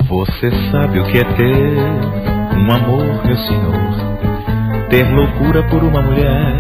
Você sabe o que é ter um amor, meu senhor, ter loucura por uma mulher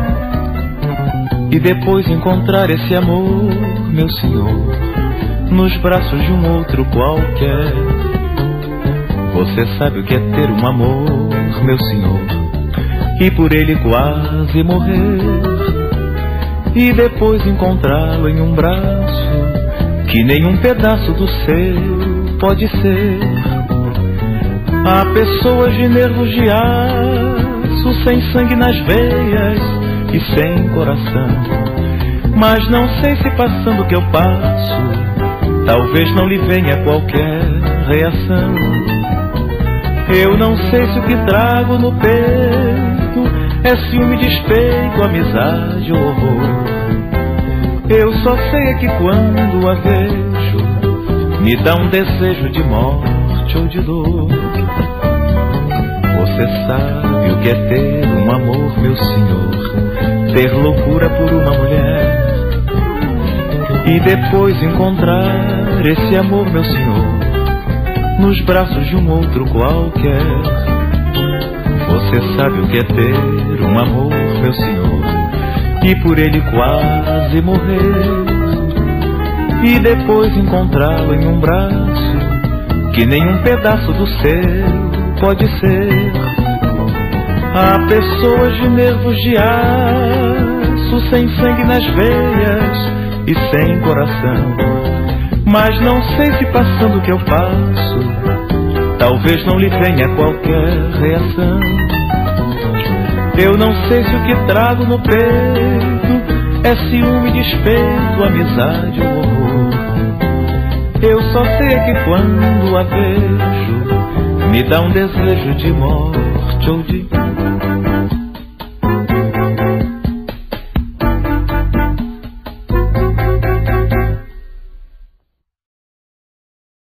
e depois encontrar esse amor, meu senhor, nos braços de um outro qualquer. Você sabe o que é ter um amor, meu senhor, e por ele quase morrer e depois encontrá-lo em um braço que nenhum pedaço do seu pode ser. Há pessoas de nervos de aço, sem sangue nas veias e sem coração, mas não sei se passando o que eu passo, talvez não lhe venha qualquer reação. Eu não sei se o que trago no peito é ciúme, despeito, amizade ou horror. Eu só sei é que quando a vejo me dá um desejo de morte ou de dor. Você sabe o que é ter um amor, meu senhor, ter loucura por uma mulher e depois encontrar esse amor, meu senhor, nos braços de um outro qualquer. Você sabe o que é ter um amor, meu senhor, e por ele quase morrer e depois encontrá-lo em um braço que nenhum pedaço do seu pode ser. Há pessoas de nervos de aço, sem sangue nas veias e sem coração, mas não sei se passando o que eu passo, talvez não lhe venha qualquer reação. Eu não sei se o que trago no peito é ciúme, despeito, amizade ou horror. Eu só sei é que quando a vejo me dá um desejo de morte ou de